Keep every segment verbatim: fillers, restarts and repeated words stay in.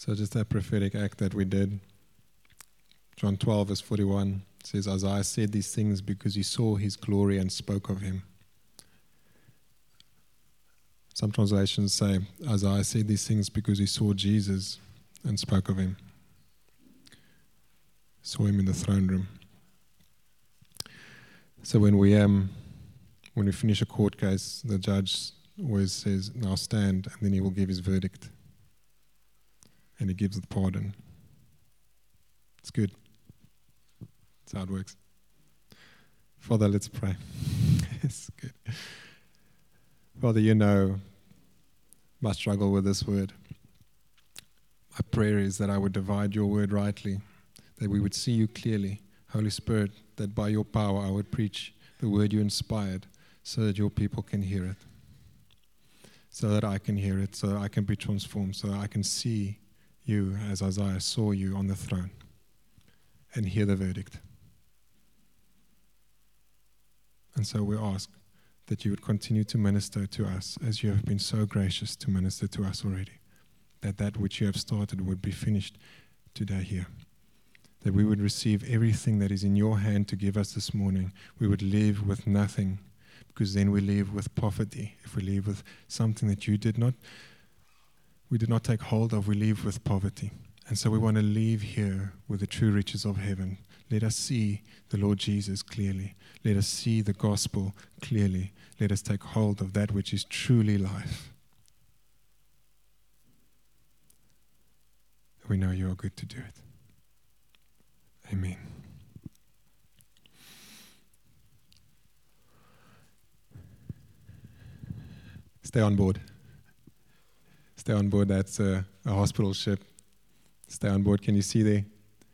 So just that prophetic act that we did. John twelve verse forty-one says, Isaiah said these things because he saw his glory and spoke of him. Some translations say, Isaiah said these things because he saw Jesus and spoke of him. Saw him in the throne room. So when we um, when we finish a court case, the judge always says, now stand, and then he will give his verdict. And he gives the pardon. It's good. That's how it works. Father, let's pray. It's good. Father, you know my struggle with this word. My prayer is that I would divide your word rightly, that we would see you clearly. Holy Spirit, that by your power I would preach the word you inspired so that your people can hear it, so that I can hear it, so that I can be transformed, so that I can see you as Isaiah saw you on the throne and hear the verdict. And so we ask that you would continue to minister to us as you have been so gracious to minister to us already, that that which you have started would be finished today here, that we would receive everything that is in your hand to give us this morning. We would leave with nothing, because then we leave with poverty. If we leave with something that you did not, we did not take hold of, we leave with poverty. And so we want to leave here with the true riches of heaven. Let us see the Lord Jesus clearly. Let us see the gospel clearly. Let us take hold of that which is truly life. We know you are good to do it. Amen. Stay on board. Stay on board. That's a, a hospital ship. Stay on board. Can you see there?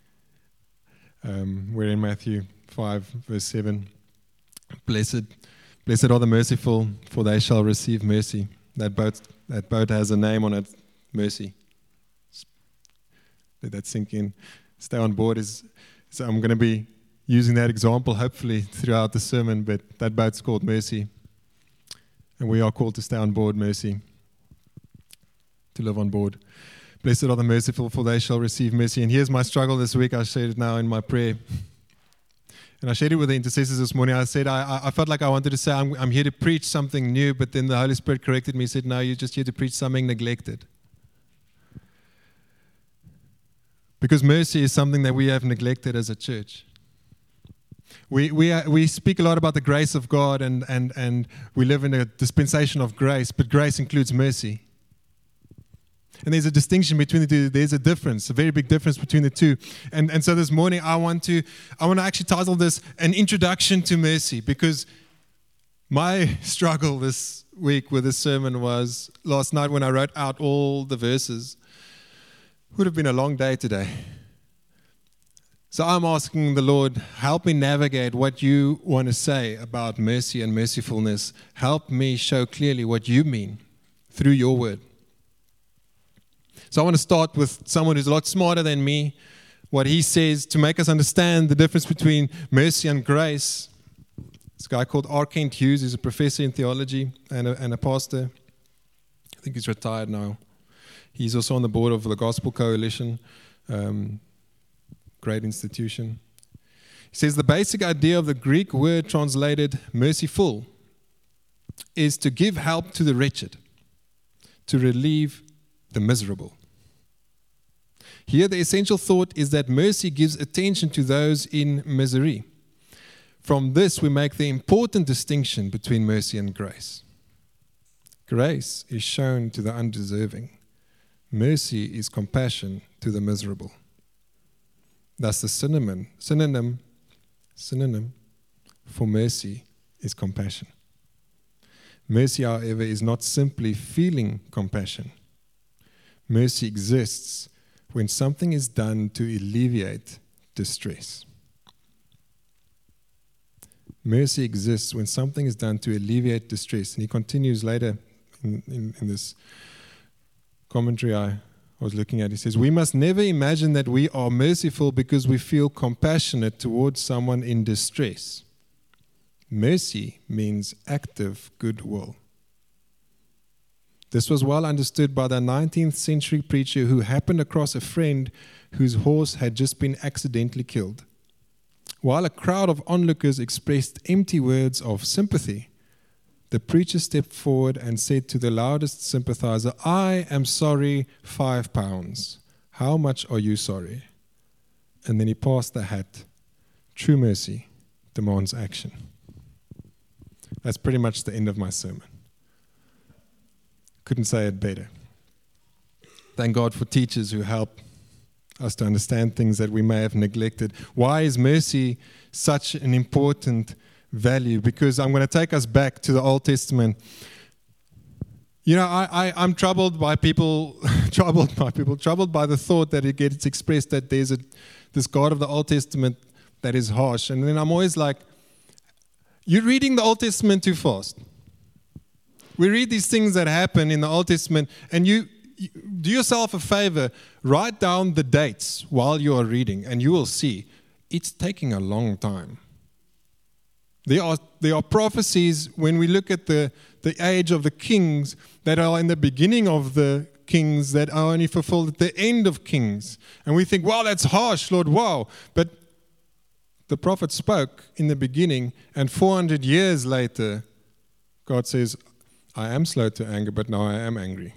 Um, we're in Matthew five, verse seven. Blessed, blessed are the merciful, for they shall receive mercy. That boat, that boat has a name on it, mercy. Let that sink in. Stay on board is. So I'm going to be using that example hopefully throughout the sermon. But that boat's called Mercy, and we are called to stay on board Mercy, to live on board. Blessed are the merciful, for they shall receive mercy. And here's my struggle this week. I shared it now in my prayer. And I shared it with the intercessors this morning. I said, I, I felt like I wanted to say, I'm, I'm here to preach something new, but then the Holy Spirit corrected me. He said, no, you're just here to preach something neglected. Because mercy is something that we have neglected as a church. We we are, we speak a lot about the grace of God, and, and, and we live in a dispensation of grace, but grace includes mercy. And there's a distinction between the two. There's a difference, a very big difference between the two. And and so this morning I want to I want to actually title this An Introduction to Mercy, because my struggle this week with this sermon was last night when I wrote out all the verses. It would have been a long day today. So I'm asking the Lord, help me navigate what you want to say about mercy and mercifulness. Help me show clearly what you mean through your word. So I want to start with someone who's a lot smarter than me, what he says to make us understand the difference between mercy and grace. This guy called R. Kent Hughes. He's a professor in theology and a, and a pastor. I think he's retired now. He's also on the board of the Gospel Coalition, um, great institution. He says the basic idea of the Greek word translated merciful is to give help to the wretched, to relieve the miserable. Here the essential thought is that mercy gives attention to those in misery. From this we make the important distinction between mercy and grace. Grace is shown to the undeserving. Mercy is compassion to the miserable. Thus the synonym, synonym, synonym for mercy is compassion. Mercy, however, is not simply feeling compassion. Mercy exists when something is done to alleviate distress. Mercy exists when something is done to alleviate distress. And he continues later in, in, in this commentary I was looking at. He says, we must never imagine that we are merciful because we feel compassionate towards someone in distress. Mercy means active goodwill. This was well understood by the nineteenth century preacher who happened across a friend whose horse had just been accidentally killed. While a crowd of onlookers expressed empty words of sympathy, the preacher stepped forward and said to the loudest sympathizer, "I am sorry, five pounds. How much are you sorry?" And then he passed the hat. True mercy demands action. That's pretty much the end of my sermon. Couldn't say it better. Thank God for teachers who help us to understand things that we may have neglected. Why is mercy such an important value? Because I'm going to take us back to the Old Testament. You know, I, I, I'm troubled by people, troubled by people, troubled by the thought that it gets expressed that there's a this God of the Old Testament that is harsh. And then I'm always like, you're reading the Old Testament too fast. We read these things that happen in the Old Testament, and you, you do yourself a favor, write down the dates while you are reading, and you will see it's taking a long time. There are, there are prophecies when we look at the, the age of the kings that are in the beginning of the kings that are only fulfilled at the end of kings. And we think, wow, that's harsh, Lord, wow. But the prophet spoke in the beginning, and four hundred years later, God says, I am slow to anger, but now I am angry.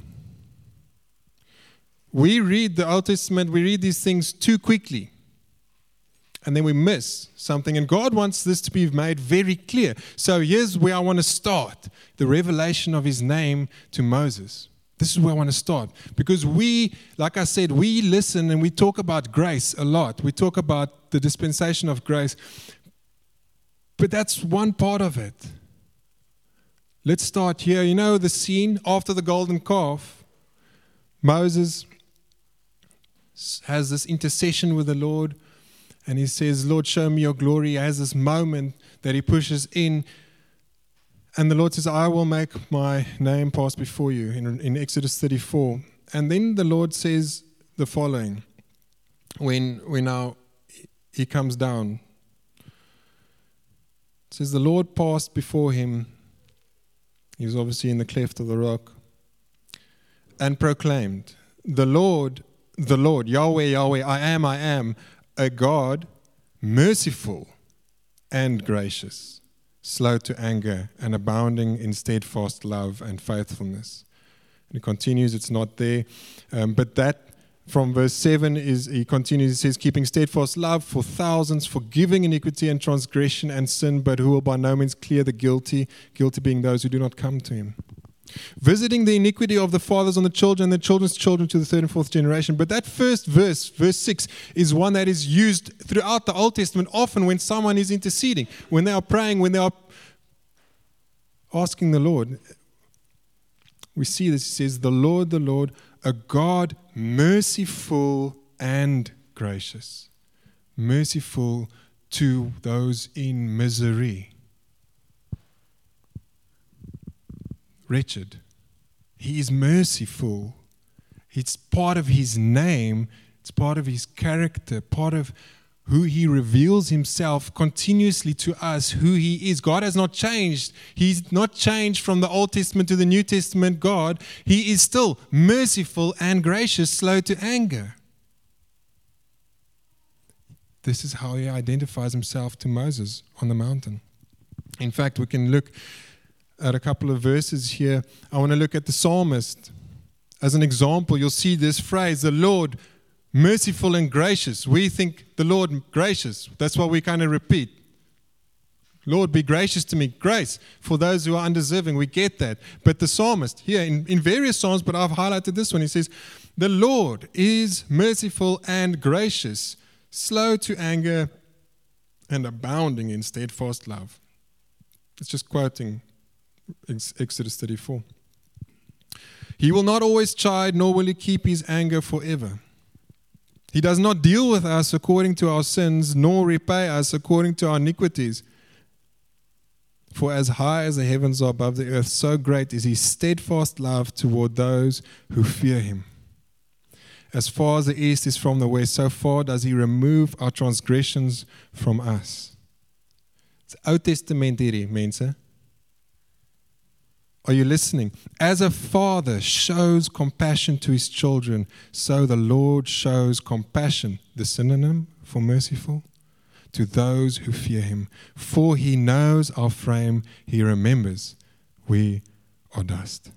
We read the Old Testament, we read these things too quickly. And then we miss something. And God wants this to be made very clear. So here's where I want to start. The revelation of his name to Moses. This is where I want to start. Because we, like I said, we listen and we talk about grace a lot. We talk about the dispensation of grace. But that's one part of it. Let's start here. You know the scene after the golden calf. Moses has this intercession with the Lord. And he says, Lord, show me your glory. He has this moment that he pushes in. And the Lord says, I will make my name pass before you in, in Exodus thirty-four. And then the Lord says the following. When, when now he comes down. It says, the Lord passed before him. He was obviously in the cleft of the rock. And proclaimed, the Lord, the Lord, Yahweh, Yahweh, I am, I am, a God merciful and gracious, slow to anger and abounding in steadfast love and faithfulness. And it continues, it's not there. Um, but that from verse seven is, he continues, he says, keeping steadfast love for thousands, forgiving iniquity and transgression and sin, but who will by no means clear the guilty, guilty being those who do not come to him. Visiting the iniquity of the fathers on the children and the children's children to the third and fourth generation. But that first verse, verse six, is one that is used throughout the Old Testament often when someone is interceding, when they are praying, when they are asking the Lord. We see this, it says, the Lord, the Lord, a God merciful and gracious. Merciful to those in misery. Wretched. He is merciful. It's part of his name. It's part of his character, part of who he reveals himself continuously to us, who he is. God has not changed. He's not changed from the Old Testament to the New Testament God. He is still merciful and gracious, slow to anger. This is how he identifies himself to Moses on the mountain. In fact, we can look at a couple of verses here. I want to look at the psalmist. As an example, you'll see this phrase, the Lord merciful and gracious. We think the Lord gracious. That's what we kind of repeat. Lord, be gracious to me. Grace for those who are undeserving. We get that. But the psalmist here in, in various psalms, but I've highlighted this one. He says, the Lord is merciful and gracious, slow to anger and abounding in steadfast love. It's just quoting Exodus thirty-four. He will not always chide, nor will he keep his anger forever. He does not deal with us according to our sins, nor repay us according to our iniquities. For as high as the heavens are above the earth, so great is his steadfast love toward those who fear him. As far as the east is from the west, so far does he remove our transgressions from us. It's Oud Testament hierdie, mense. Are you listening? As a father shows compassion to his children, so the Lord shows compassion, the synonym for merciful, to those who fear him. For he knows our frame, he remembers we are dust.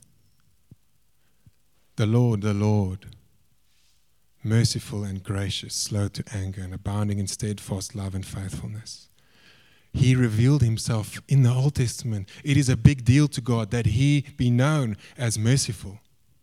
The Lord, the Lord, merciful and gracious, slow to anger, and abounding in steadfast love and faithfulness. He revealed himself in the Old Testament. It is a big deal to God that he be known as merciful.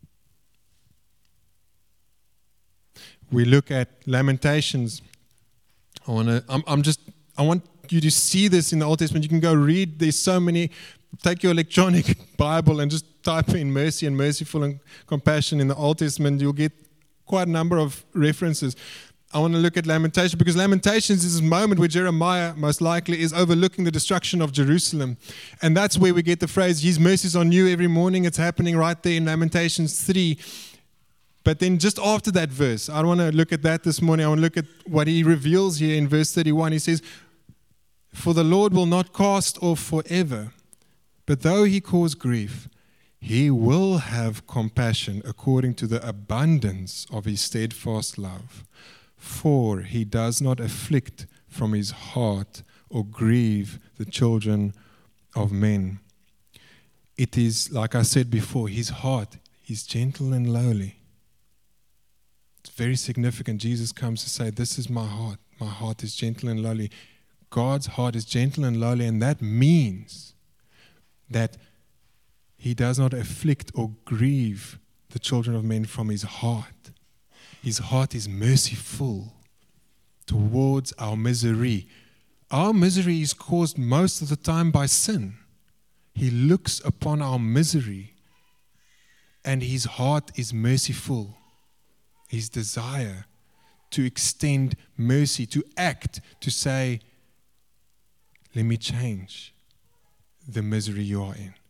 We look at Lamentations. I want to. I'm, I'm just. I want you to see this in the Old Testament. You can go read. There's so many. Take your electronic Bible and just type in mercy and merciful and compassion in the Old Testament. You'll get quite a number of references. I want to look at Lamentations because Lamentations is this moment where Jeremiah most likely is overlooking the destruction of Jerusalem. And that's where we get the phrase, his mercies are new every morning. It's happening right there in Lamentations three. But then just after that verse, I don't want to look at that this morning. I want to look at what he reveals here in verse thirty-one. He says, for the Lord will not cast off forever, but though he cause grief, he will have compassion according to the abundance of his steadfast love. For he does not afflict from his heart or grieve the children of men. It is, like I said before, his heart is gentle and lowly. It's very significant. Jesus comes to say, this is my heart. My heart is gentle and lowly. God's heart is gentle and lowly, and that means that he does not afflict or grieve the children of men from his heart. His heart is merciful towards our misery. Our misery is caused most of the time by sin. He looks upon our misery and his heart is merciful. His desire to extend mercy, to act, to say, let me change the misery you are in.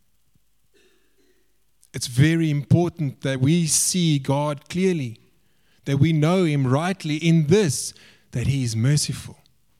It's very important that we see God clearly, that we know him rightly in this, that he is merciful.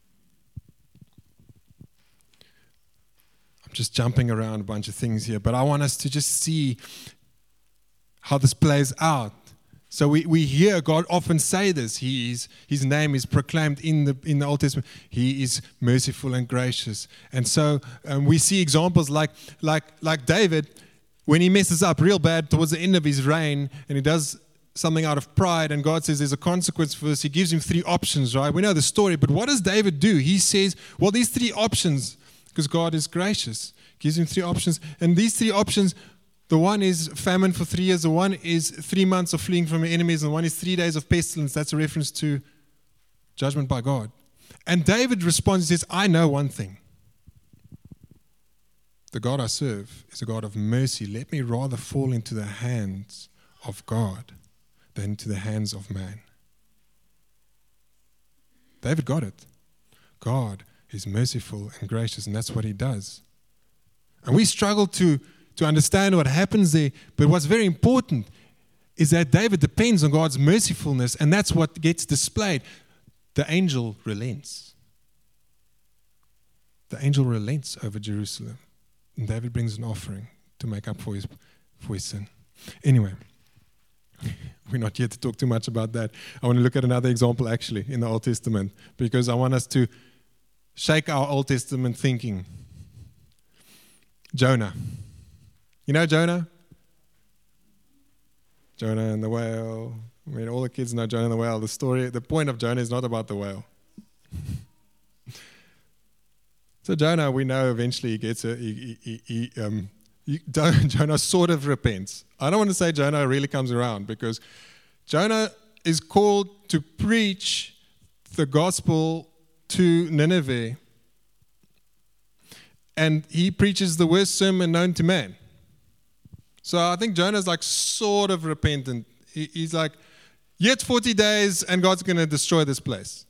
I'm just jumping around a bunch of things here, but I want us to just see how this plays out. So we, we hear God often say this. He is, his name is proclaimed in the in the Old Testament. He is merciful and gracious. And so um, we see examples like like like David, when he messes up real bad towards the end of his reign, and he does something out of pride, and God says there's a consequence for this. He gives him three options, right? We know the story, but what does David do? He says, well, these three options, because God is gracious, gives him three options, and these three options, the one is famine for three years, the one is three months of fleeing from your enemies, and the one is three days of pestilence. That's a reference to judgment by God. And David responds, he says, I know one thing. The God I serve is a God of mercy. Let me rather fall into the hands of God than to the hands of man. David got it. God is merciful and gracious, and that's what he does. And we struggle to, to understand what happens there, but what's very important is that David depends on God's mercifulness, and that's what gets displayed. The angel relents. The angel relents over Jerusalem, and David brings an offering to make up for his, for his sin. Anyway, we're not here to talk too much about that. I want to look at another example actually in the Old Testament, because I want us to shake our Old Testament thinking. Jonah. You know Jonah? Jonah and the whale. I mean, all the kids know Jonah and the whale. The story, the point of Jonah is not about the whale. So Jonah, we know eventually he gets a, he, he, he, um, he, Jonah sort of repents. I don't want to say Jonah really comes around, because Jonah is called to preach the gospel to Nineveh, and he preaches the worst sermon known to man. So I think Jonah's like sort of repentant. He, he's like, yet forty days and God's going to destroy this place.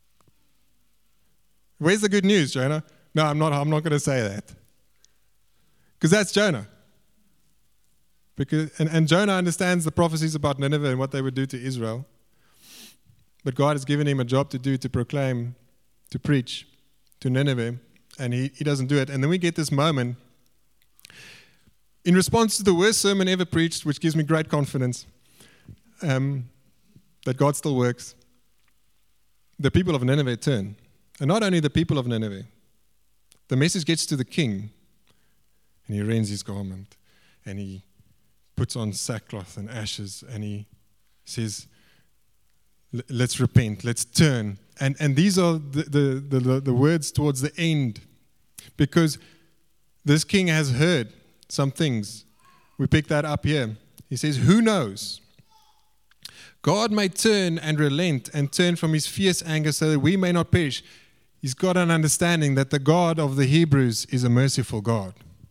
Where's the good news, Jonah? No, I'm not, I'm not going to say that. Because that's Jonah. Because, and, and Jonah understands the prophecies about Nineveh and what they would do to Israel. But God has given him a job to do, to proclaim, to preach to Nineveh. And he, he doesn't do it. And then we get this moment In response to the worst sermon ever preached, which gives me great confidence um, that God still works, the people of Nineveh turn. And not only the people of Nineveh, the message gets to the king, and he rends his garment, and he puts on sackcloth and ashes, and he says, let's repent, let's turn. And and these are the, the, the, the words towards the end, because this king has heard some things. We pick that up here. He says, who knows? God may turn and relent and turn from his fierce anger so that we may not perish. He's got an understanding that the God of the Hebrews is a merciful God.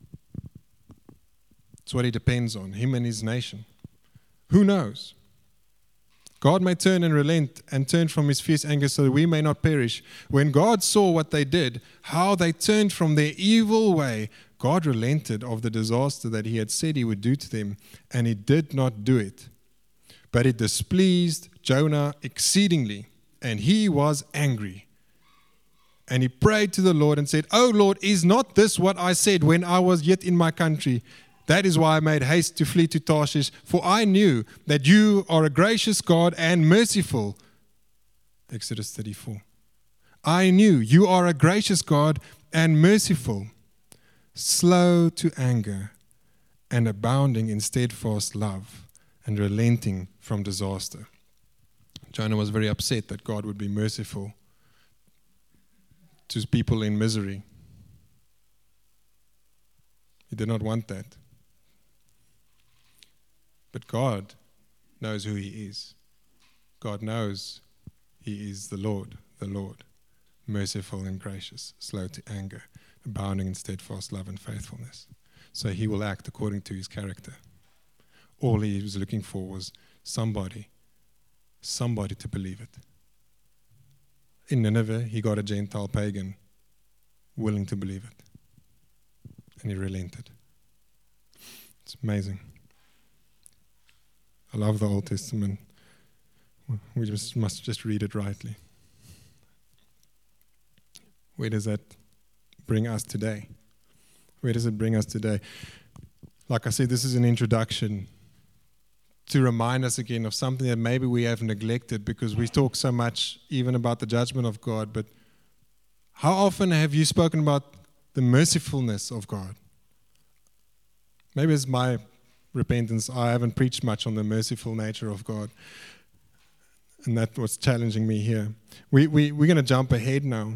It's what he depends on, him and his nation. Who knows? God may turn and relent and turn from his fierce anger so that we may not perish. When God saw what they did, how they turned from their evil way, God relented of the disaster that he had said he would do to them, and he did not do it. But it displeased Jonah exceedingly, and he was angry. And he prayed to the Lord and said, "O Lord, is not this what I said when I was yet in my country? That is why I made haste to flee to Tarshish, for I knew that you are a gracious God and merciful." Exodus thirty-four. I knew you are a gracious God and merciful, slow to anger, and abounding in steadfast love, and relenting from disaster. Jonah was very upset that God would be merciful to people in misery. He did not want that. But God knows who he is. God knows he is the Lord, the Lord, merciful and gracious, slow to anger, abounding in steadfast love and faithfulness. So he will act according to his character. All he was looking for was somebody, somebody to believe it. In Nineveh, he got a Gentile pagan willing to believe it. And he relented. It's amazing. I love the Old Testament. We just must just read it rightly. Where does that bring us today? Where does it bring us today? Like I said, this is an introduction to remind us again of something that maybe we have neglected, because we talk so much even about the judgment of God. But how often have you spoken about the mercifulness of God? Maybe it's my repentance. I haven't preached much on the merciful nature of God. And that's what's challenging me here. We, we, we're going to jump ahead now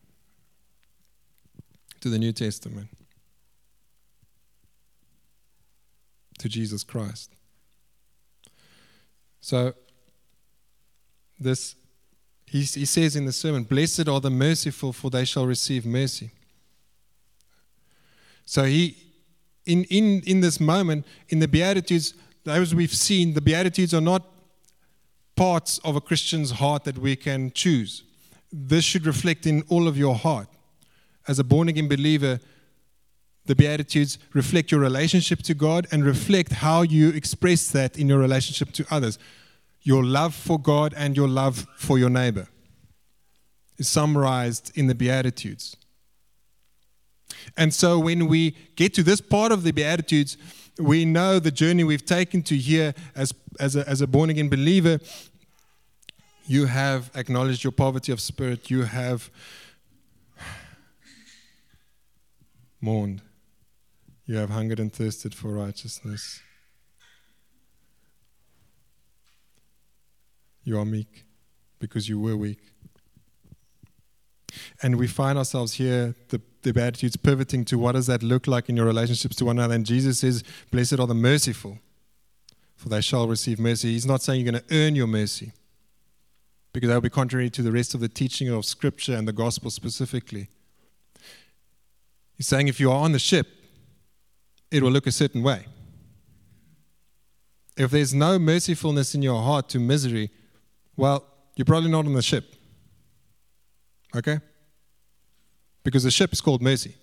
to the New Testament, to Jesus Christ. So, this, he, he says in the sermon, "Blessed are the merciful, for they shall receive mercy." So he, in, in, in this moment, in the Beatitudes, those we've seen, the Beatitudes are not parts of a Christian's heart that we can choose. This should reflect in all of your heart. As a born-again believer, the Beatitudes reflect your relationship to God and reflect how you express that in your relationship to others. Your love for God and your love for your neighbor is summarized in the Beatitudes. And so when we get to this part of the Beatitudes, we know the journey we've taken to here as, as a, as a born-again believer. You have acknowledged your poverty of spirit. You have mourned. You have hungered and thirsted for righteousness. You are meek because you were weak. And we find ourselves here, the, the Beatitudes, pivoting to what does that look like in your relationships to one another. And Jesus says, "Blessed are the merciful, for they shall receive mercy." He's not saying you're going to earn your mercy, because that would be contrary to the rest of the teaching of Scripture and the gospel specifically. He's saying if you are on the ship, it will look a certain way. If there's no mercifulness in your heart to misery, well, you're probably not on the ship. Okay? Because the ship is called mercy.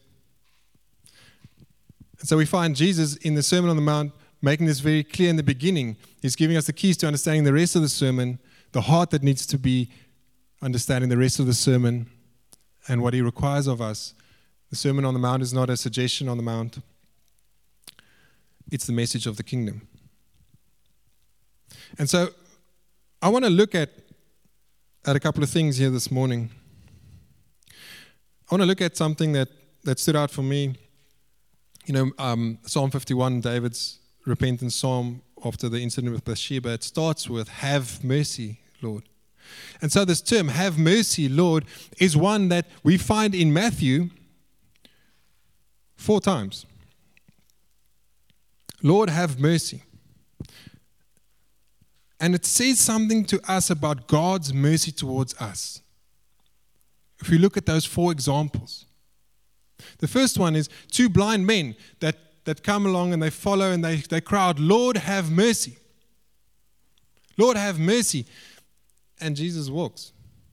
And so we find Jesus in the Sermon on the Mount making this very clear in the beginning. He's giving us the keys to understanding the rest of the sermon, the heart that needs to be understanding the rest of the sermon, and what he requires of us. The Sermon on the Mount is not a suggestion on the Mount. it's the message of the kingdom. And so I want to look at, at a couple of things here this morning. I want to look at something that, that stood out for me. You know, um, Psalm fifty-one, David's repentance psalm after the incident with Bathsheba, it starts with, have mercy, Lord. And so this term, have mercy, Lord, is one that we find in Matthew four times. Lord, have mercy. And it says something to us about God's mercy towards us. If we look at those four examples. The first one is two blind men that, that come along and they follow and they, they cry out, Lord, have mercy. Lord, have mercy. And Jesus walks.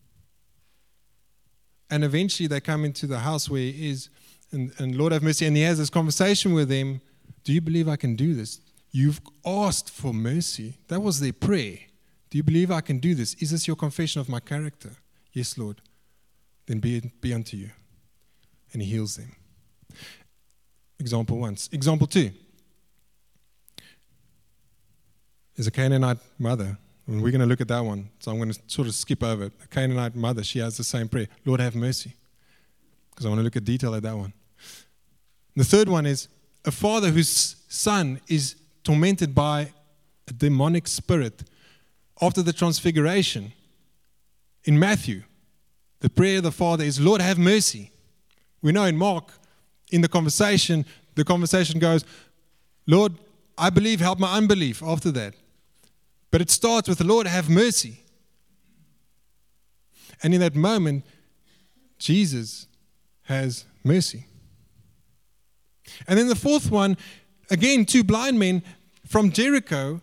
And eventually they come into the house where he is, and, and Lord, have mercy. And he has this conversation with them. Do you believe I can do this? You've asked for mercy. That was their prayer. Do you believe I can do this? Is this your confession of my character? Yes, Lord. Then be, be unto you. And he heals them. Example one. Example two. There's a Canaanite mother. And we're going to look at that one. So I'm going to sort of skip over it. A Canaanite mother, she has the same prayer. Lord, have mercy. Because I want to look at detail at that one. The third one is a father whose son is tormented by a demonic spirit after the transfiguration. In Matthew, the prayer of the father is, Lord, have mercy. We know in Mark, in the conversation, the conversation goes, Lord, I believe, help my unbelief after that. But it starts with, Lord, have mercy. And in that moment, Jesus has mercy. And then the fourth one, again, two blind men from Jericho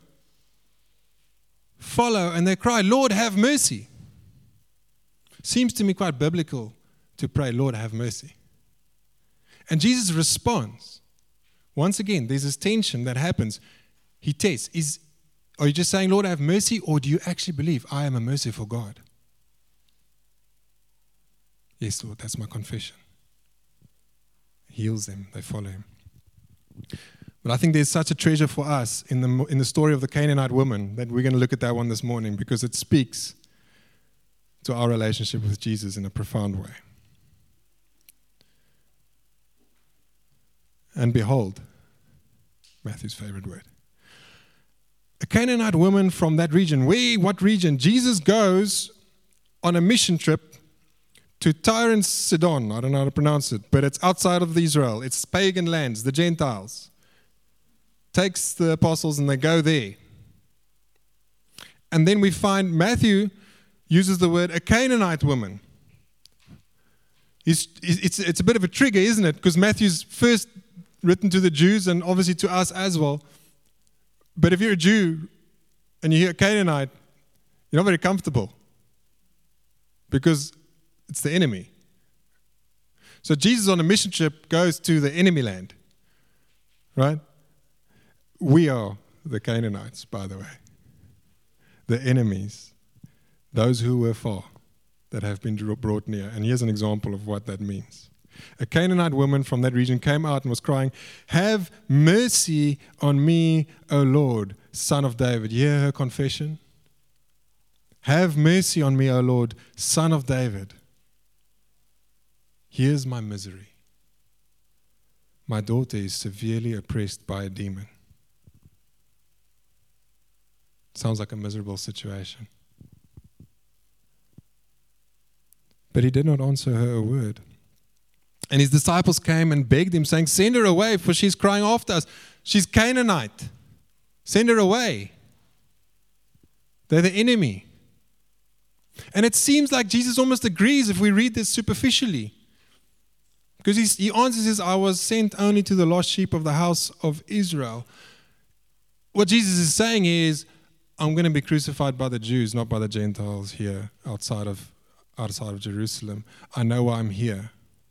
follow and they cry, Lord, have mercy. Seems to me quite biblical to pray, Lord, have mercy. And Jesus responds. Once again, there's this tension that happens. He tests. Is, are you just saying, Lord, have mercy, or do you actually believe I am a merciful God? Yes, Lord, that's my confession. Heals them, they follow him. But I think there's such a treasure for us in the in the story of the Canaanite woman that we're going to look at that one this morning because it speaks to our relationship with Jesus in a profound way. And behold, Matthew's favorite word. A Canaanite woman from that region. Where? What region? Jesus goes on a mission trip to Tyre and Sidon. I don't know how to pronounce it, but it's outside of Israel. It's pagan lands, the Gentiles. Takes the apostles and they go there. And then we find Matthew uses the word a Canaanite woman. It's, it's, it's a bit of a trigger, isn't it? Because Matthew's first written to the Jews and obviously to us as well. But if you're a Jew and you hear Canaanite, you're not very comfortable because it's the enemy. So Jesus on a mission trip goes to the enemy land, right? We are the Canaanites, by the way. The enemies, those who were far, that have been brought near. And here's an example of what that means. A Canaanite woman from that region came out and was crying, have mercy on me, O Lord, Son of David. You hear her confession? Have mercy on me, O Lord, Son of David. Here's my misery. My daughter is severely oppressed by a demon. Sounds like a miserable situation. But he did not answer her a word. And his disciples came and begged him, saying, send her away, for she's crying after us. She's Canaanite. Send her away. They're the enemy. And it seems like Jesus almost agrees if we read this superficially. Because he's, he answers this, I was sent only to the lost sheep of the house of Israel. What Jesus is saying is, I'm going to be crucified by the Jews, not by the Gentiles here outside of outside of Jerusalem. I know why I'm here.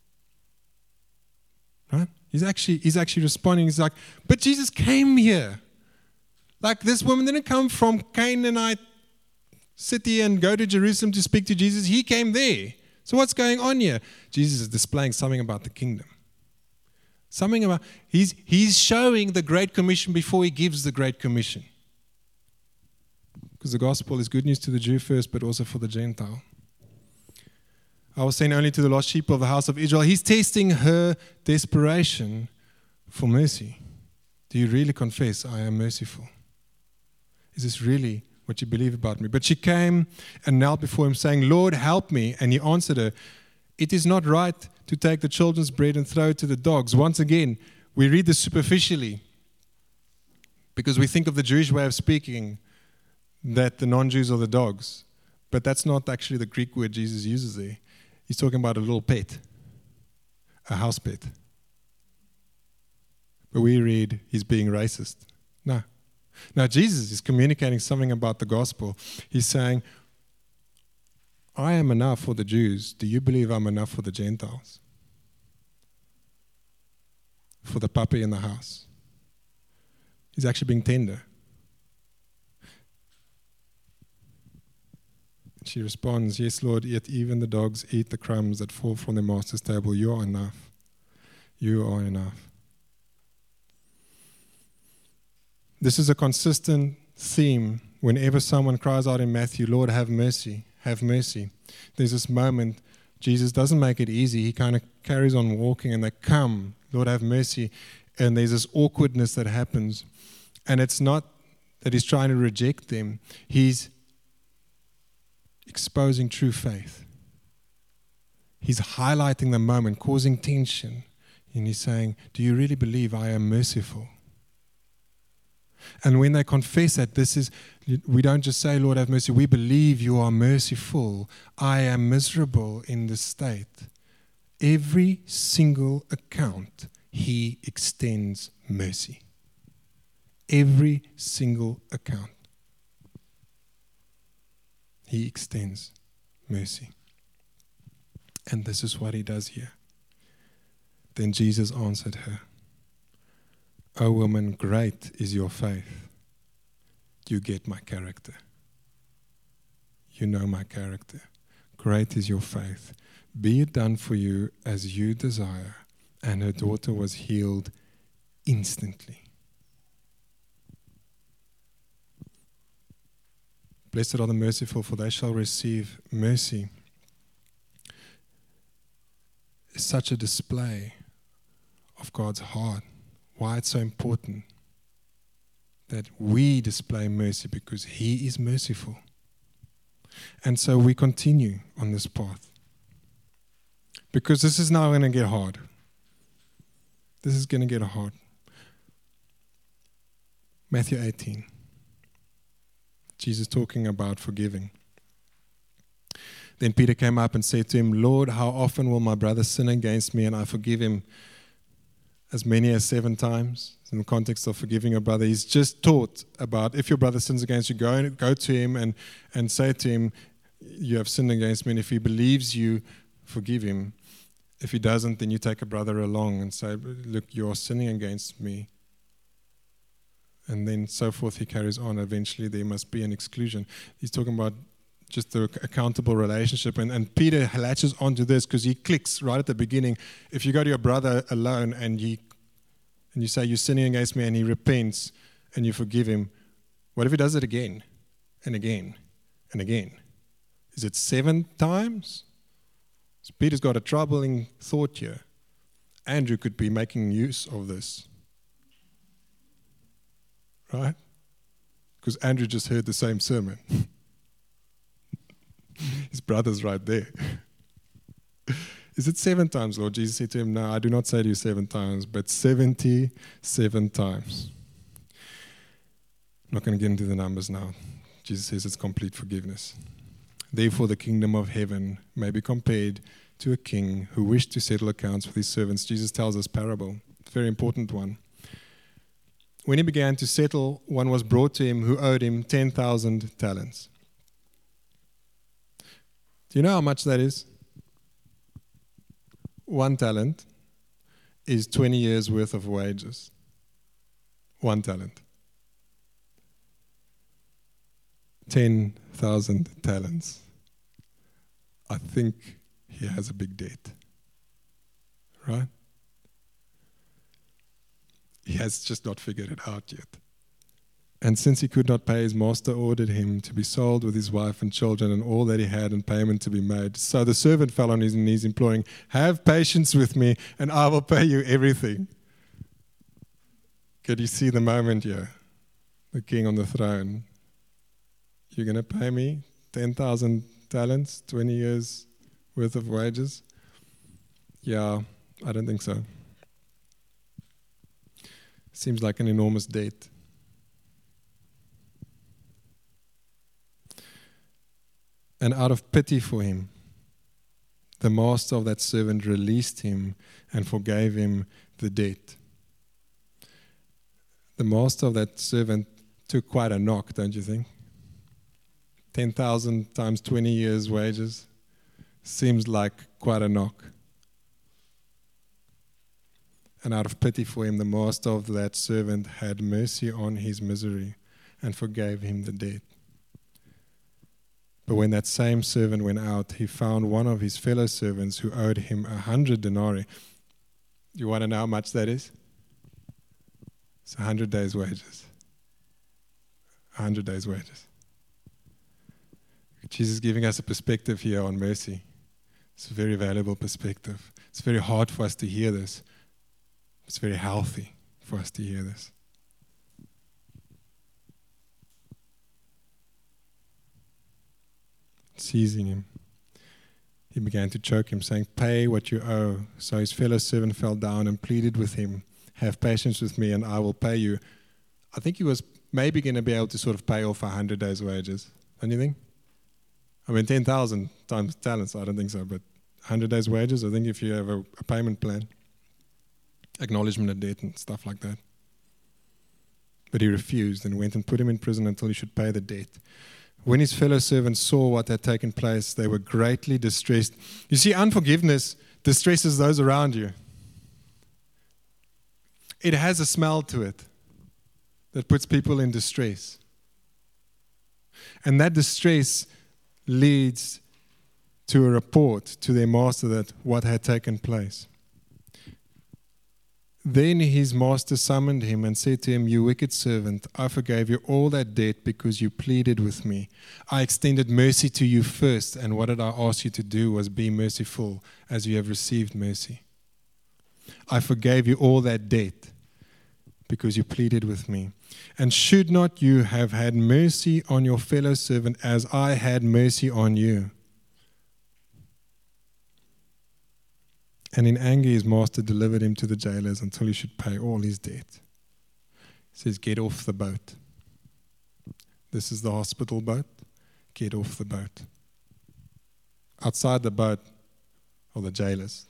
Right? He's actually he's actually responding. He's like, but Jesus came here. Like this woman didn't come from Canaanite city and go to Jerusalem to speak to Jesus. He came there. So what's going on here? Jesus is displaying something about the kingdom. Something about, he's, he's showing the Great Commission before he gives the Great Commission. Because the gospel is good news to the Jew first, but also for the Gentile. I was saying only to the lost sheep of the house of Israel. He's testing her desperation for mercy. Do you really confess, I am merciful? Is this really what you believe about me? But she came and knelt before him, saying, Lord, help me. And he answered her, it is not right to take the children's bread and throw it to the dogs. Once again, we read this superficially because we think of the Jewish way of speaking, that the non-Jews are the dogs. But that's not actually the Greek word Jesus uses there. He's talking about a little pet, a house pet. But we read he's being racist. No. Now, Jesus is communicating something about the gospel. He's saying, I am enough for the Jews. Do you believe I'm enough for the Gentiles? For the puppy in the house. He's actually being tender. She responds, yes, Lord, yet even the dogs eat the crumbs that fall from their master's table. You are enough. You are enough. This is a consistent theme whenever someone cries out in Matthew, Lord, have mercy, have mercy. There's this moment, Jesus doesn't make it easy. He kind of carries on walking and they come, Lord, have mercy. And there's this awkwardness that happens. And it's not that he's trying to reject them. He's exposing true faith. He's highlighting the moment, causing tension. And he's saying, do you really believe I am merciful? And when they confess that, this is, we don't just say, Lord, have mercy. We believe you are merciful. I am miserable in this state. Every single account, he extends mercy. Every single account. He extends mercy. And this is what he does here. Then Jesus answered her, O woman, great is your faith. You get my character. You know my character. Great is your faith. Be it done for you as you desire. And her daughter was healed instantly. Blessed are the merciful, for they shall receive mercy. It's such a display of God's heart. Why it's so important that we display mercy, because he is merciful. And so we continue on this path. Because this is now going to get hard. This is going to get hard. Matthew eighteen. Jesus talking about forgiving. Then Peter came up and said to him, Lord, how often will my brother sin against me and I forgive him? As many as seven times. In the context of forgiving your brother, he's just taught about if your brother sins against you, go, go to him and, and say to him, you have sinned against me. And if he believes you, forgive him. If he doesn't, then you take a brother along and say, look, you're sinning against me. And then so forth, he carries on. Eventually, there must be an exclusion. He's talking about just the accountable relationship. And, and Peter latches onto this because he clicks right at the beginning. If you go to your brother alone and, he, and you say, you're sinning against me, and he repents and you forgive him, what if he does it again and again and again? Is it seven times? So Peter's got a troubling thought here. Andrew could be making use of this. Right? Because Andrew just heard the same sermon. His brother's right there. Is it seven times, Lord? Jesus said to him, no, I do not say to you seven times, but seventy-seven times. I'm not going to get into the numbers now. Jesus says it's complete forgiveness. Therefore, the kingdom of heaven may be compared to a king who wished to settle accounts with his servants. Jesus tells us parable, a very important one. When he began to settle, one was brought to him who owed him ten thousand talents. Do you know how much that is? One talent is twenty years worth of wages. One talent. ten thousand talents. I think he has a big debt. Right? He has just not figured it out yet. And since he could not pay, his master ordered him to be sold with his wife and children and all that he had, and payment to be made. So the servant fell on his knees, imploring, "Have patience with me, and I will pay you everything." Could you see the moment here? The king on the throne. You're going to pay me ten thousand talents, twenty years worth of wages? Yeah, I don't think so. Seems like an enormous debt. And out of pity for him, the master of that servant released him and forgave him the debt. The master of that servant took quite a knock, don't you think? ten thousand times twenty years wages seems like quite a knock. And out of pity for him, the master of that servant had mercy on his misery and forgave him the debt. But when that same servant went out, he found one of his fellow servants who owed him a hundred denarii. You want to know how much that is? It's a hundred days' wages. A hundred days' wages. Jesus is giving us a perspective here on mercy. It's a very valuable perspective. It's very hard for us to hear this. It's very healthy for us to hear this. Seizing him, he began to choke him, saying, "Pay what you owe." So his fellow servant fell down and pleaded with him, "Have patience with me and I will pay you." I think he was maybe going to be able to sort of pay off a hundred days' wages. Don't you think? I mean, ten thousand times talents, I don't think so, but a hundred days' wages, I think if you have a, a payment plan, acknowledgement of debt and stuff like that. But he refused and went and put him in prison until he should pay the debt. When his fellow servants saw what had taken place, they were greatly distressed. You see, unforgiveness distresses those around you. It has a smell to it that puts people in distress. And that distress leads to a report to their master that what had taken place. Then his master summoned him and said to him, "You wicked servant, I forgave you all that debt because you pleaded with me. I extended mercy to you first, and what did I ask you to do was be merciful as you have received mercy. I forgave you all that debt because you pleaded with me. And should not you have had mercy on your fellow servant as I had mercy on you?" And in anger his master delivered him to the jailers until he should pay all his debt. He says, "Get off the boat." This is the hospital boat. Get off the boat. Outside the boat are the jailers.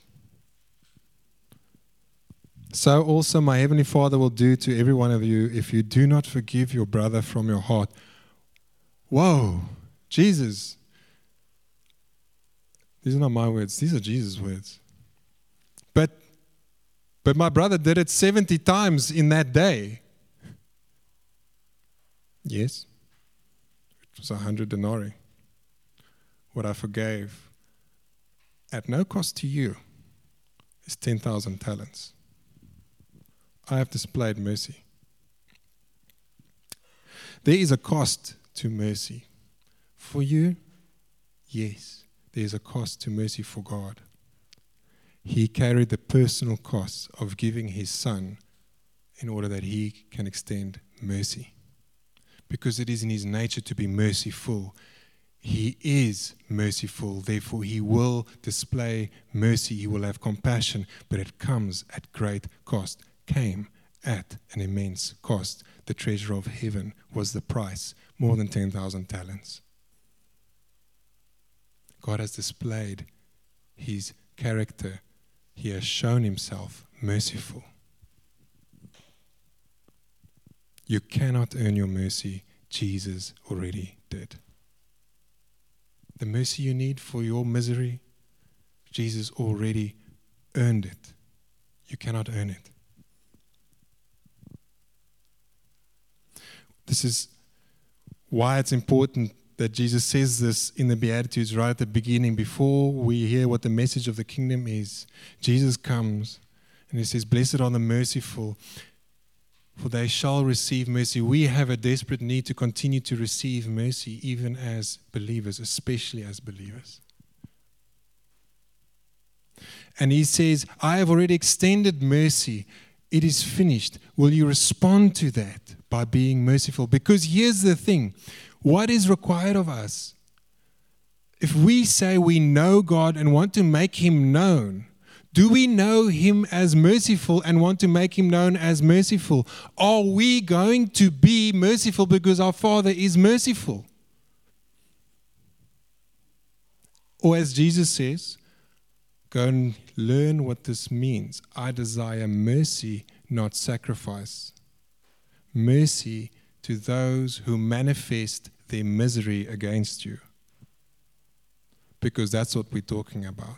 "So also my heavenly Father will do to every one of you if you do not forgive your brother from your heart." Whoa, Jesus. These are not my words. These are Jesus' words. But, but my brother did it seventy times in that day. Yes, it was a hundred denarii. What I forgave at no cost to you is ten thousand talents. I have displayed mercy. There is a cost to mercy. For you, yes, there is a cost to mercy for God. He carried the personal cost of giving his son in order that he can extend mercy. Because it is in his nature to be merciful. He is merciful, therefore he will display mercy, he will have compassion, but it comes at great cost. Came at an immense cost. The treasure of heaven was the price, more than ten thousand talents. God has displayed his character. He has shown himself merciful. You cannot earn your mercy. Jesus already did. The mercy you need for your misery, Jesus already earned it. You cannot earn it. This is why it's important that Jesus says this in the Beatitudes right at the beginning. Before we hear what the message of the kingdom is, Jesus comes and he says, "Blessed are the merciful." for they shall receive mercy. We have a desperate need to continue to receive mercy, even as believers, especially as believers. And he says, I have already extended mercy. It is finished. Will you respond to that by being merciful? Because here's the thing. What is required of us? If we say we know God and want to make him known, do we know him as merciful and want to make him known as merciful? Are we going to be merciful because our Father is merciful? Or as Jesus says, go and learn what this means. I desire mercy, not sacrifice. Mercy to those who manifest their misery against you. Because that's what we're talking about.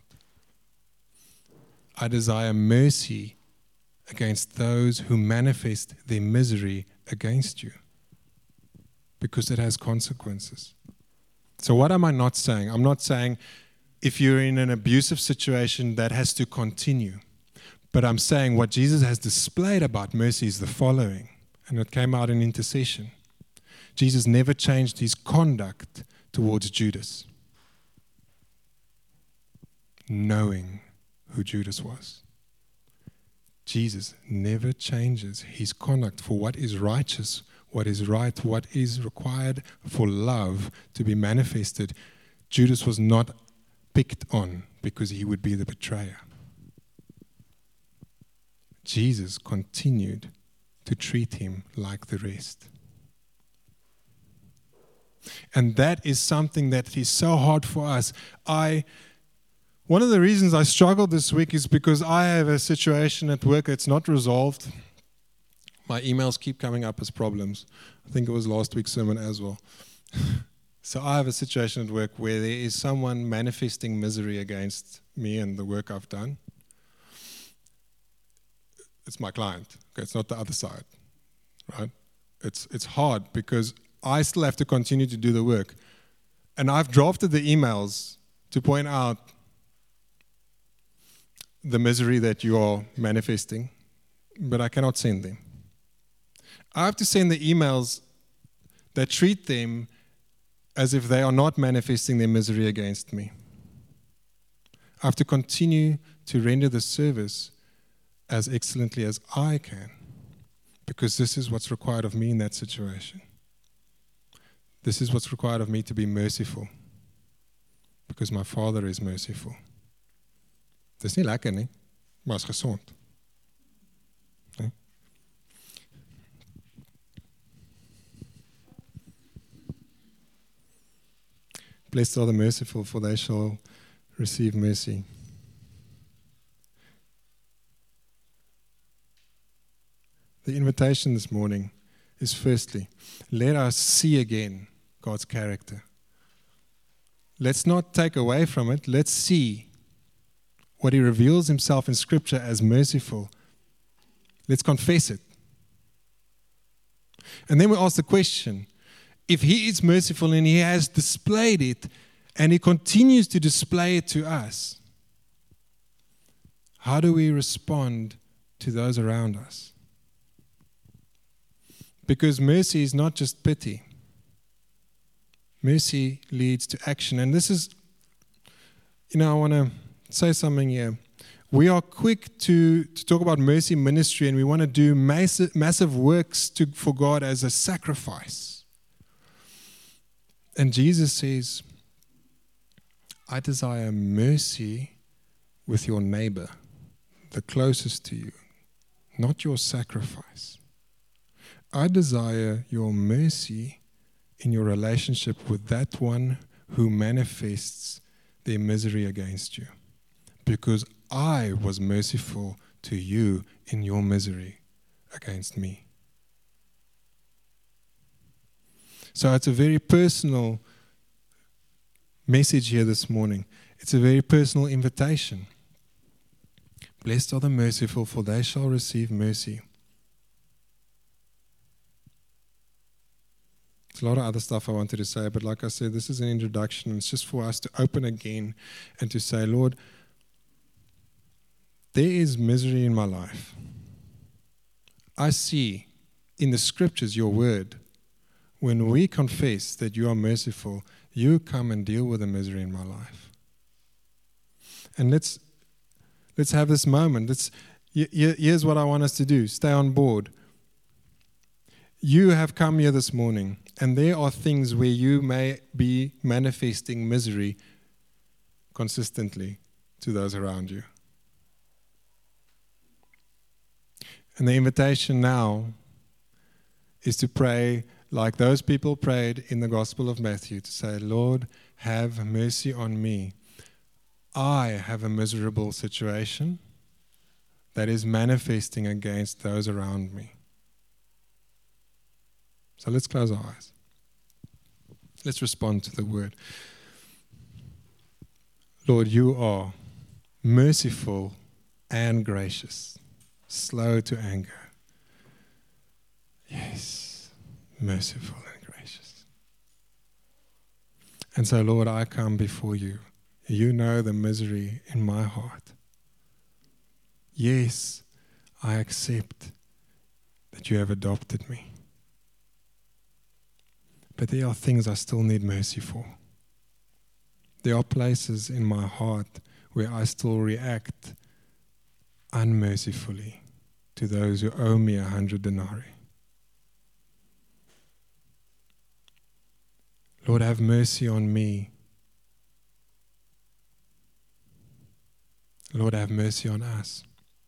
I desire mercy against those who manifest their misery against you. Because it has consequences. So what am I not saying? I'm not saying if you're in an abusive situation, that has to continue. But I'm saying what Jesus has displayed about mercy is the following. And it came out in intercession. Jesus never changed his conduct towards Judas, knowing who Judas was. Jesus never changes his conduct for what is righteous, what is right, what is required for love to be manifested. Judas was not picked on because he would be the betrayer. Jesus continued to treat him like the rest. And that is something that is so hard for us. I, one of the reasons I struggled this week is because I have a situation at work that's not resolved. My emails keep coming up as problems. I think it was last week's sermon as well. So I have a situation at work where there is someone manifesting misery against me and the work I've done. It's my client. Okay, it's not the other side, right? It's it's hard because I still have to continue to do the work. And I've drafted the emails to point out the misery that you are manifesting, but I cannot send them. I have to send the emails that treat them as if they are not manifesting their misery against me. I have to continue to render the service as excellently as I can, because this is what's required of me in that situation. This is what's required of me to be merciful, because my Father is merciful. Dis nie lekker nie, maar is gesond. Nee? Blessed are the merciful, for they shall receive mercy. The invitation this morning is firstly, let us see again God's character. Let's not take away from it. Let's see what he reveals himself in Scripture as merciful. Let's confess it. And then we ask the question, if he is merciful and he has displayed it and he continues to display it to us, how do we respond to those around us? Because mercy is not just pity. Mercy leads to action. And this is, you know, I want to say something here. We are quick to, to talk about mercy ministry, and we want to do massive, massive works to, for God as a sacrifice. And Jesus says, I desire mercy with your neighbor, the closest to you, not your sacrifice. I desire your mercy in your relationship with that one who manifests their misery against you. Because I was merciful to you in your misery against me. So it's a very personal message here this morning. It's a very personal invitation. Blessed are the merciful, for they shall receive mercy. There's a lot of other stuff I wanted to say, but like I said, this is an introduction, and it's just for us to open again and to say, Lord, there is misery in my life. I see in the scriptures, your word, when we confess that you are merciful, you come and deal with the misery in my life. And let's let's have this moment. Let's, here's what I want us to do. Stay on board. You have come here this morning, and there are things where you may be manifesting misery consistently to those around you. And the invitation now is to pray like those people prayed in the Gospel of Matthew, to say, Lord, have mercy on me. I have a miserable situation that is manifesting against those around me. So let's close our eyes. Let's respond to the word. Lord, you are merciful and gracious, slow to anger. Yes, merciful and gracious. And so, Lord, I come before you. You know the misery in my heart. Yes, I accept that you have adopted me. But there are things I still need mercy for. There are places in my heart where I still react unmercifully to those who owe me a hundred denarii. Lord, have mercy on me. Lord, have mercy on us.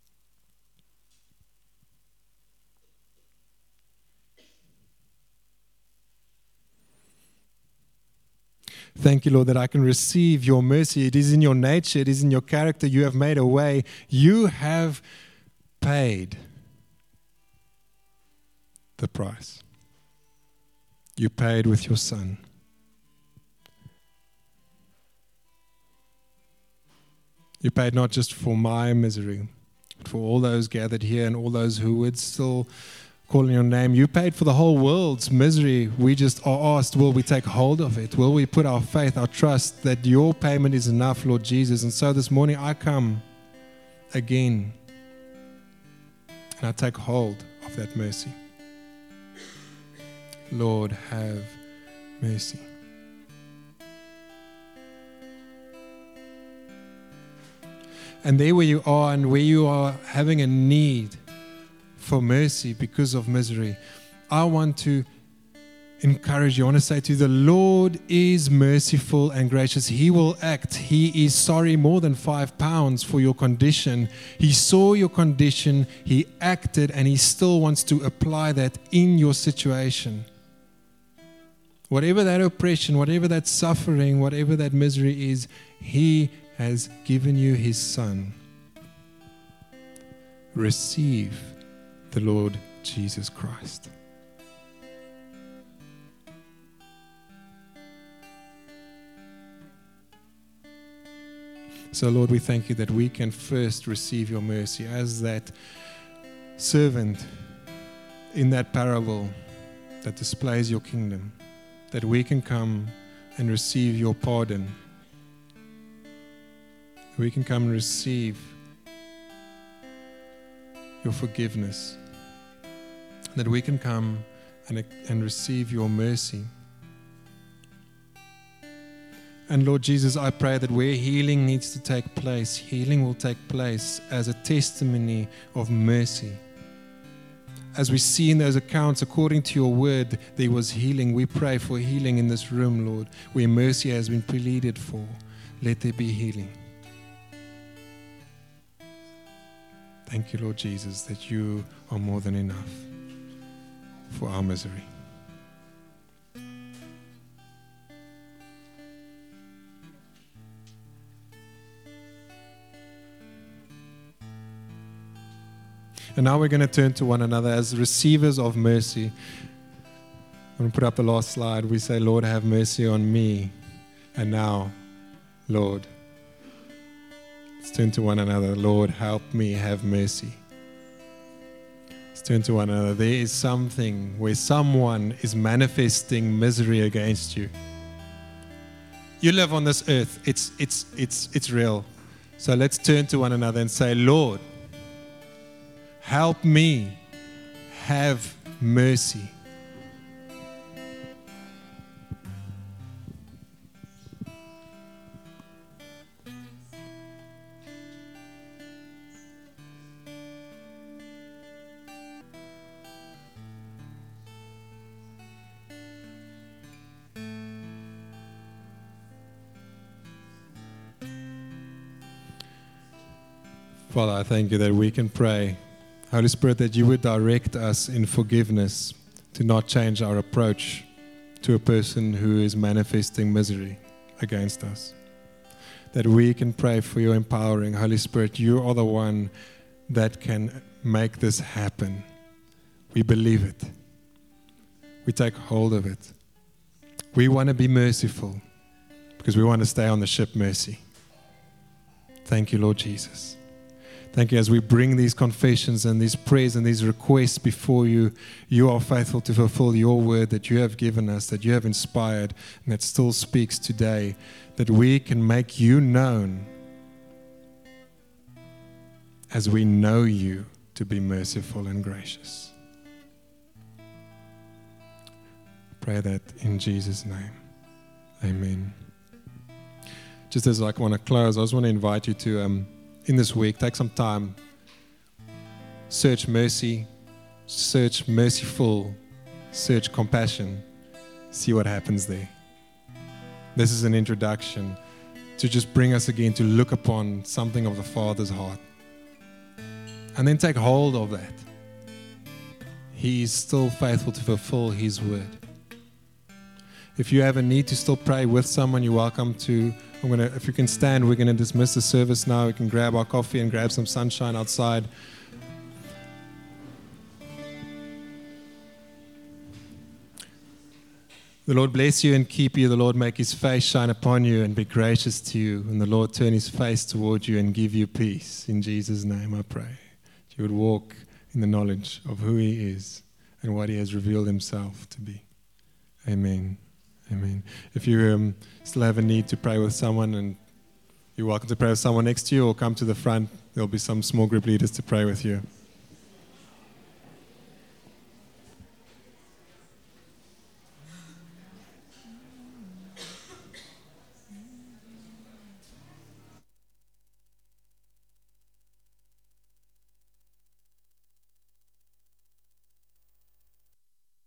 Thank you, Lord, that I can receive your mercy. It is in your nature. It is in your character. You have made a way. You have paid the price. You paid with your Son. You paid not just for my misery, but for all those gathered here and all those who would still call in your name. You paid for the whole world's misery. We just are asked, will we take hold of it? Will we put our faith, our trust that your payment is enough, Lord Jesus? And so this morning I come again and I take hold of that mercy. Lord, have mercy. And there where you are and where you are having a need for mercy because of misery, I want to encourage you. I want to say to you, the Lord is merciful and gracious. He will act. He is sorry more than five pounds for your condition. He saw your condition. He acted, and He still wants to apply that in your situation. Whatever that oppression, whatever that suffering, whatever that misery is, He has given you His Son. Receive the Lord Jesus Christ. So, Lord, we thank you that we can first receive your mercy as that servant in that parable that displays your kingdom, that we can come and receive your pardon. We can come and receive your forgiveness, that we can come and, and receive your mercy. And Lord Jesus, I pray that where healing needs to take place, healing will take place as a testimony of mercy. As we see in those accounts, according to your word, there was healing. We pray for healing in this room, Lord, where mercy has been pleaded for. Let there be healing. Thank you, Lord Jesus, that you are more than enough for our misery. And now we're going to turn to one another as receivers of mercy. I'm going to put up the last slide. We say, Lord, have mercy on me. And now, Lord, let's turn to one another. Lord, help me have mercy. Let's turn to one another. There is something where someone is manifesting misery against you. You live on this earth. It's, it's, it's, it's real. So let's turn to one another and say, Lord, help me have mercy. Father, I thank you that we can pray, Holy Spirit, that you would direct us in forgiveness to not change our approach to a person who is manifesting misery against us. That we can pray for your empowering. Holy Spirit, you are the one that can make this happen. We believe it. We take hold of it. We want to be merciful because we want to stay on the ship mercy. Thank you, Lord Jesus. Thank you. As we bring these confessions and these prayers and these requests before you, you are faithful to fulfill your word that you have given us, that you have inspired, and that still speaks today, that we can make you known as we know you to be merciful and gracious. Pray that in Jesus' name. Amen. Just as I want to close, I just want to invite you to um, in this week, take some time, search mercy, search merciful, search compassion, see what happens there. This is an introduction to just bring us again to look upon something of the Father's heart. And then take hold of that. He is still faithful to fulfill His word. If you have a need to still pray with someone, you're welcome to. I'm gonna, if you can stand, we're going to dismiss the service now. We can grab our coffee and grab some sunshine outside. The Lord bless you and keep you. The Lord make His face shine upon you and be gracious to you. And the Lord turn His face toward you and give you peace. In Jesus' name I pray. That you would walk in the knowledge of who He is and what He has revealed Himself to be. Amen. Amen. If you um, still have a need to pray with someone, and you're welcome to pray with someone next to you, or come to the front. There'll be some small group leaders to pray with you.